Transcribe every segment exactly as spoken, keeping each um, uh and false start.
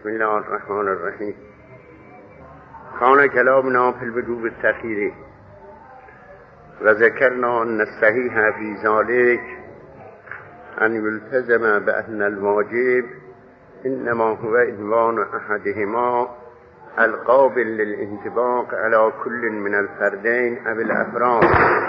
بسم الله الرحمن الرحیم. كان كلامنا في الوجوب التخيري وذكرنا أن الصحيح في ذلك أن يلتزم بأن الواجب إنما هو عنوان أحدهما القابل للانطباق على كل من الفردين أو الأفراد،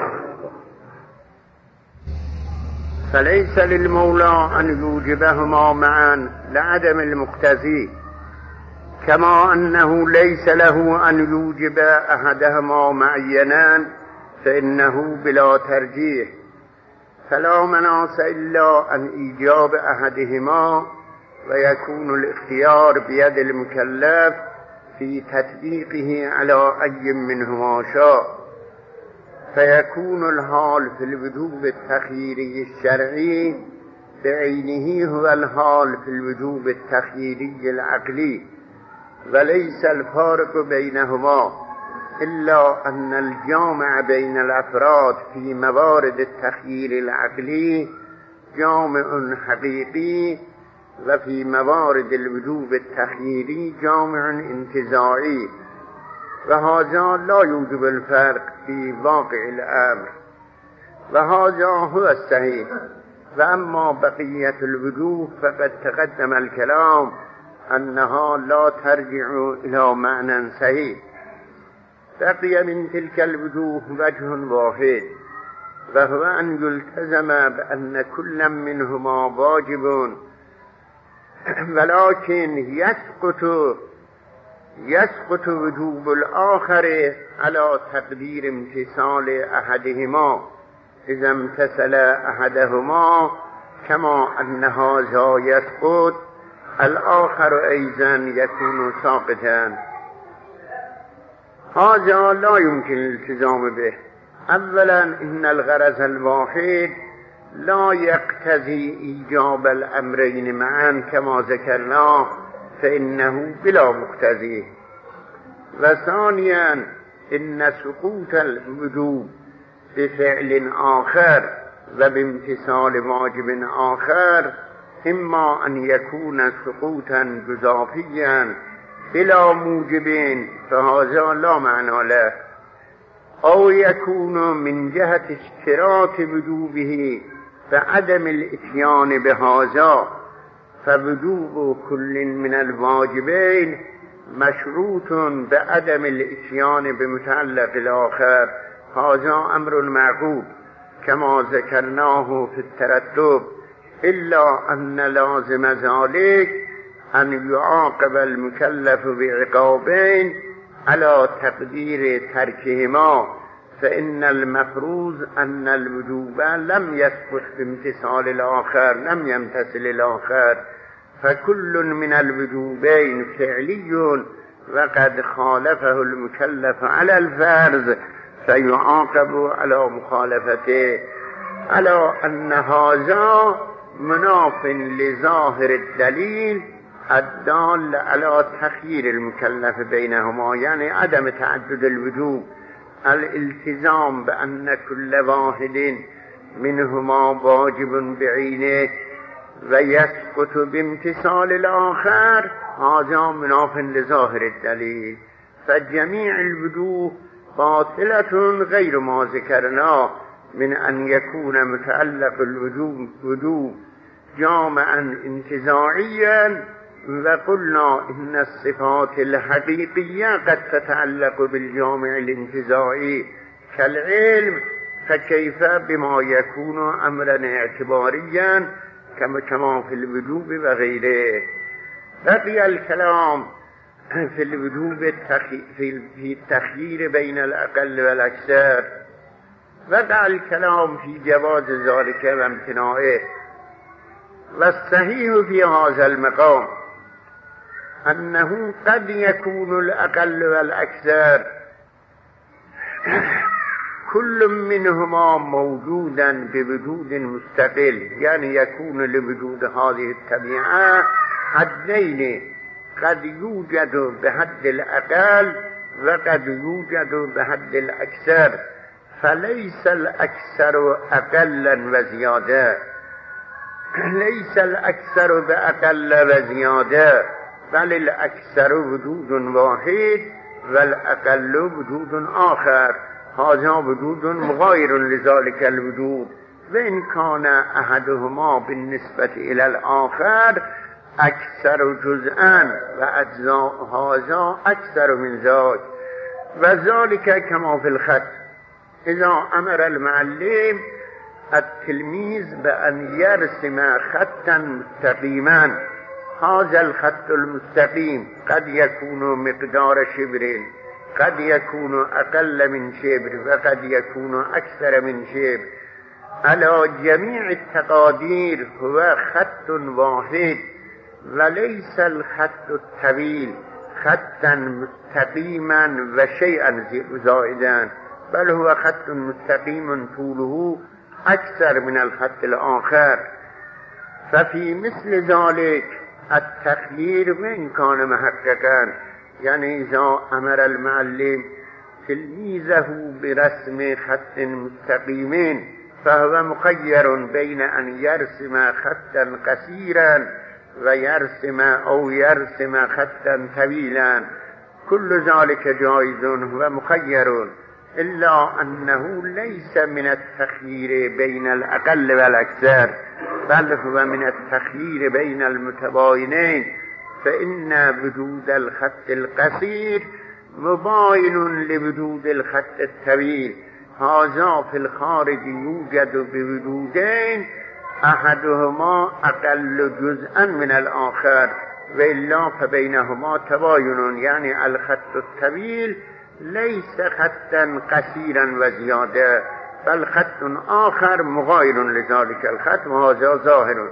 فليس للمولى أن يوجبهما معا لعدم المقتضي، كما أنه ليس له أن يوجب أحدهما معينا فإنه بلا ترجيح، فلا مناص إلا عن إيجاب أحدهما، ويكون الاختيار بيد المكلف في تطبيقه على أي منهما شاء، فيكون الحال في الوجوب التخييري الشرعي بعينه هو الحال في الوجوب التخييري العقلي، وليس الفارق بينهما إلا أن الجامع بين الأفراد في موارد التخيير العقلي جامع حقيقي، وفي موارد الوجوب التخييري جامع انتزاعي، وهذا لا يوجب الفرق في واقع الأمر، وهذا هو الصحيح. وأما بقية الوجوه فقد تقدم الكلام أنها لا ترجع إلى معنى صحيح. بقي من تلك الوجوه وجه واحد، وهو أن يلتزم بأن كل منهما واجب، ولكن يسقط يسقط وجوب الآخر على تقدير امتثال أحدهما إذا امتثل أحدهما، كما أن هذا يسقط الآخر أيضا يكون ساقطا. هذا لا يمكن الالتزام به. أولا إن الغرض الواحد لا يقتضي إيجاب الأمرين معا كما ذكرنا، فإنه بلا مقتضي. وثانيا إن سقوط الوجوب بفعل آخر وبامتثال واجب آخر إما أن يكون سقوطا جزافيا بلا موجب، فهذا لا معنى له، أو يكون من جهة اشتراط وجوبه فعدم الاتيان بهذا، فوجوب كل من الواجبين مشروط بعدم الاتيان بمتعلق الآخر. هذا أمر معقول كما ذكرناه في الترتب، إلا أن لازم ذلك أن يعاقب المكلف بعقابين على تقدير تركهما، فإن المفروض أن الوجوب لم يسقط بامتثال الآخر، لم يمتثل الآخر، فكل من الوجوبين فعلي وقد خالفه المكلف على الفرض فيعاقب على مخالفته، على أن هذا مناف لظاهر الدليل الدال على تخيير المكلف بينهما، يعني عدم تعدد الوجوب، الالتزام بأن كل واحد منهما واجب بعينه ويسقط بامتثال الآخر، هذا مناف لظاهر الدليل، فجميع الوجوه باطلة غير ما ذكرنا من أن يكون متعلق الوجوب وجوب جامعا انتزاعيا. وقلنا إن الصفات الحقيقية قد تتعلق بالجامع الانتزاعي كالعلم، فكيف بما يكون أمرا اعتباريا كما كما في الوجوب وغيره. بقي الكلام في الوجوب التخي... في التخيير بين الأقل والأكثر. وقع الكلام في جواز ذلك وامتناعه، والصحيح في هذا المقام أنه قد يكون الأقل والأكثر كل منهما موجودا بوجود مستقل، يعني يكون لوجود هذه الطبيعة حدين، قد يوجد بحد الأقل وقد يوجد بحد الأكثر، فليس الأكثر أقلا وزيادة، ليس الأكثر بأقل وزيادة، بل الاکثر وجود واحد و الاقل وجود آخر، هذا وجود مغایر لذلك الوجود و ان کان احدهما بالنسبة الى الاخر اکثر جزءا و اجزاء هذا اکثر من ذاک و ذلك كما في الخط اذا امر المعلم التلميذ بأن يرسم خطا مستقيما، هذا الخط المستقيم قد يكون مقدار شبر، قد يكون أقل من شبر وقد يكون أكثر من شبر، على جميع التقادير هو خط واحد وليس الخط الطويل خطا مستقيما وشيئا زائدا، بل هو خط مستقيم طوله أكثر من الخط الآخر. ففي مثل ذلك التخيير وإن كان محققا، يعني إذا أمر المعلم تلميذه برسم خط مستقيم فهو مخير بين أن يرسم خطا قصيرا ويرسم أو يرسم خطا طويلا، كل ذلك جائز هو مخير، إلا أنه ليس من التخيير بين الأقل والأكثر، بل هو من التخيير بين المتباينين، فإن وجود الخط القصير مباين لوجود الخط الطويل، هذا في الخارج يوجد بوجودين أحدهما أقل جزءا من الآخر وإلا فبينهما تباين، يعني الخط الطويل ليس خطا قصيرا وزيادة بل خط آخر مغاير لذلك الخط وهذا ظاهر.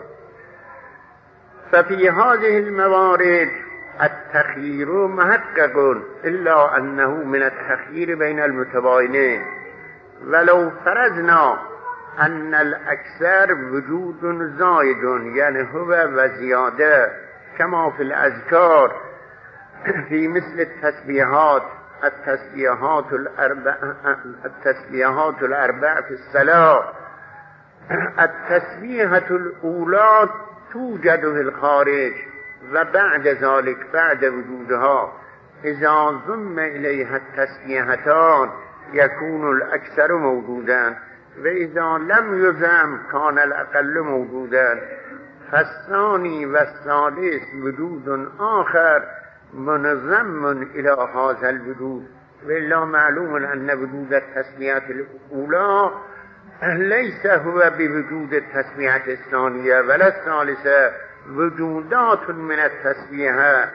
ففي هذه الموارد التخيير محقق، إلا أنه من التخيير بين المتباينين. ولو فرضنا أن الأكثر وجود زائد يعني هو وزيادة كما في الأذكار في مثل التسبيحات التسبيحات الأربع التسبيحات الأربع في الصلاة، التسبيحة الأولى توجد في الخارج وبعد ذلك بعد وجودها إذا ضم إليها التسبيحتان يكون الأكثر موجودا، وإذا لم يضم كان الأقل موجودا. فالثاني والثالث وجود آخر منظم إلى هذا الوجود، وإلا معلوم أن وجود التسمية الأولى ليس هو بوجود التسمية الثانية ولا الثالثة، وجودات من التسمية.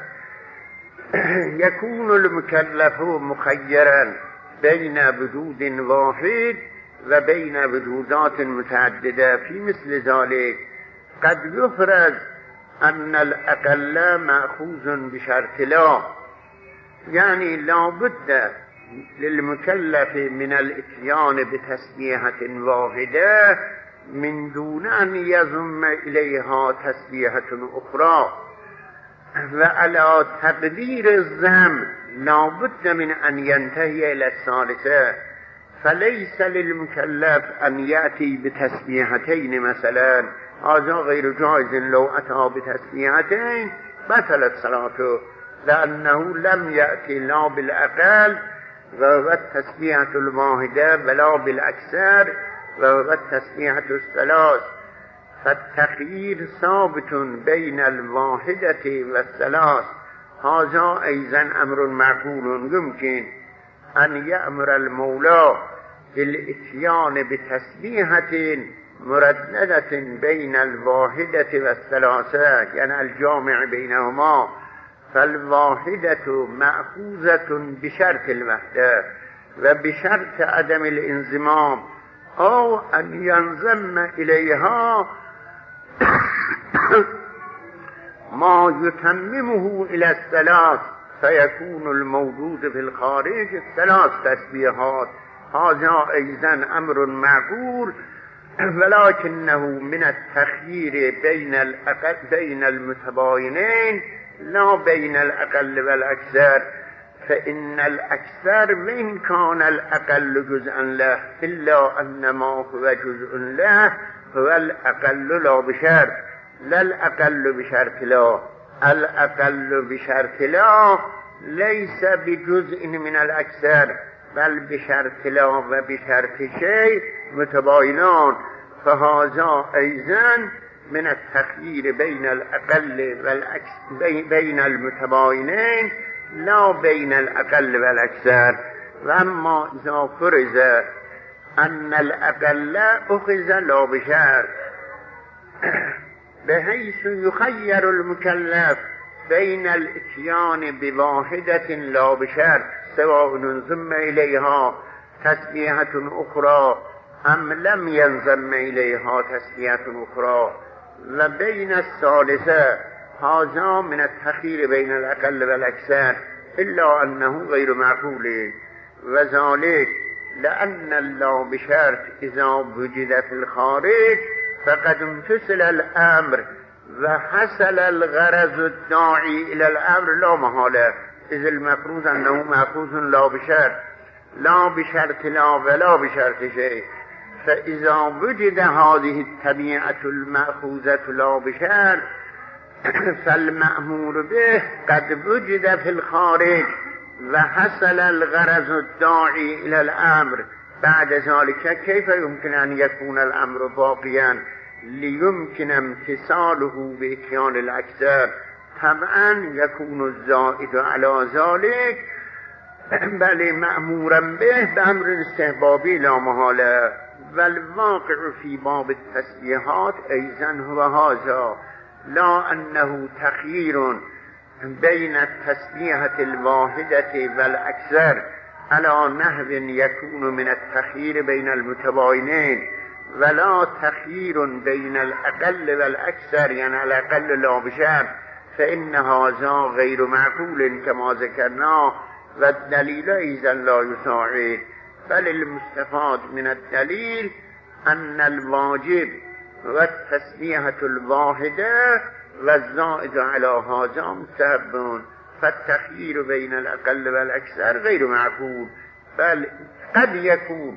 يكون المكلف مخيرا بين وجود واحد وبين وجودات متعددة. في مثل ذلك قد يفرض أن الأقل مأخوذ بشرط لا، يعني لا بد للمكلف من الاتيان بتسبيحة واحدة من دون أن يضم إليها تسبيحة أخرى، وعلى تقدير الضم لا بد من أن ينتهي إلى الثالثة، فليس للمكلف أن يأتي بتسبيحتين مثلا، هذا غير جائز. لو أتى بتسبيحتين بطلت صلاته، لأنه لم يأتي لا بالأقل وهو التسبيحة الواحدة ولا بالأكثر وهو التسبيحة الثلاث. فالتخيير ثابت بين الواحدة والثلاث، هذا أيضا أمر معقول. يمكن أن يأمر المولى بالإتيان بتسبيحة مرددة بين الواحدة والثلاثة، يعني الجامع بينهما، فالواحدة مأخوذة بشرط الوحدة وبشرط عدم الانضمام، أو أن ينضم إليها ما يتممه إلى الثلاث، فيكون الموجود في الخارج الثلاث تسبيحات. هذا أيضا أمر معقول، ولكنه من التخيير بين الأقل بين المتباينين لا بين الأقل والأكثر، فإن الأكثر وإن كان الأقل جزءا له إلا أن ما هو جزء له هو الأقل لا بشرط، لا الأقل بشرط لا. الاقل بشرط لا ليس بجزء من الاکثر بل بشرط لا و بشرط شيء متباینان، فهذا ایضا من التخییر بین الاقل و بین المتباینین لا بین الاقل و الاکثر. و اما اذا فرض ان الاقل اخذ لا بشرط بحيث يخير المكلف بين الاتيان بواحدة لا بشرط سواء انضم إليها تسبيحة أخرى أم لم ينضم إليها تسبيحة أخرى، وبين الثالثة هذا من التخيير بين الأقل والأكثر إلا أنه غير معقول، وذلك لأن اللا بشرط إذا وجد في الخارج فقد امتثل الأمر وحصل الغرض الداعي إلى الأمر لا محالة، إذ المفروض أنه مأخوذ لا بشرط لا بشرط لا ولا بشرط شيء، فإذا وجد هذه الطبيعة المأخوذة لا بشرط فالمأمور به قد وجد في الخارج وحصل الغرض الداعي إلى الأمر. بعد ذلك كيف يمكن أن يكون الأمر باقيا ليمكن امتثاله بإتيان الأكثر؟ طبعا يكون الزائد على ذلك بل مأمورا به بأمر استحبابي لا محالة. والواقع في باب التسبيحات أيضا هو هذا، لا أنه تخيير بين التسبيحة الواحدة والأكثر على نحو يكون من التخيير بين المتباينين، ولا تخيير بين الأقل والأكثر يعني الأقل لا بشرط، فإن هذا غير معقول كما ذكرنا، والدليل إذا لا يساعد. بل المستفاد من الدليل أن الواجب والتسبيحة الواحدة والزائد على هذا مستحب، فالتخيير بين الأقل والأكثر غير معقول، بل قد يكون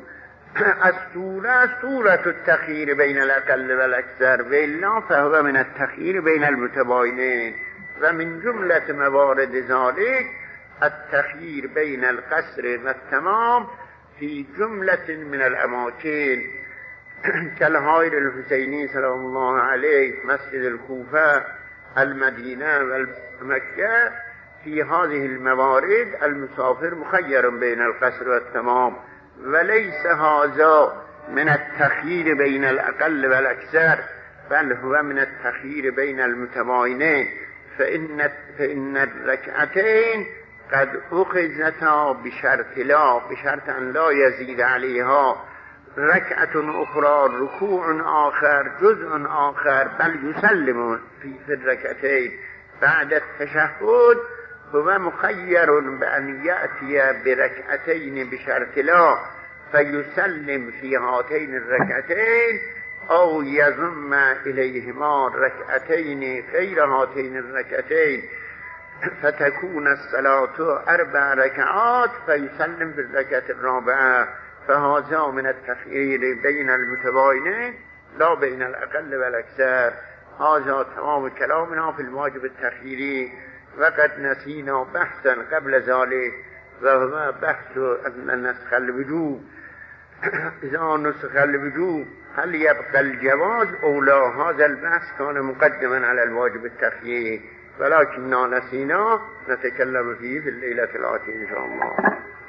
الصورة صورة التخيير بين الأقل والأكثر، وإلا فهو من التخيير بين المتباينين. ومن جملة موارد ذلك التخيير بين القصر والتمام في جملة من الأماكن كالهائل الحسيني سلام الله عليه، مسجد الكوفة، المدينة والمكة. في هذه الموارد المسافر مخير بين القصر والتمام، وليس هذا من التخيير بين الأقل والأكثر بل هو من التخيير بين المتباينين، فإن, فإن الركعتين قد أخذتا بشرط لا بشرط أن لا يزيد عليها ركعة أخرى ركوع آخر جزء آخر، بل يسلم في الركعتين بعد التشهد، هو مخير بأن يأتي بركعتين بشرط لا فيسلم في هاتين الركعتين أو يضم إليهما ركعتين غير هاتين الركعتين فتكون الصلاة أربع ركعات فيسلم في الركعة الرابعة، فهذا من التخيير بين المتباينين لا بين الأقل والأكثر. هذا تمام كلامنا في الواجب التخييري، وقد نسينا بحثا قبل ذلك وهو بحث أن نسخ الوجوب. إذا نسخ الوجوب هل يبقى الجواز أو لا؟ هذا البحث كان مقدما على الواجب التخييري، ولكننا نسينا نتكلم فيه في الليلة الآتية إن شاء الله.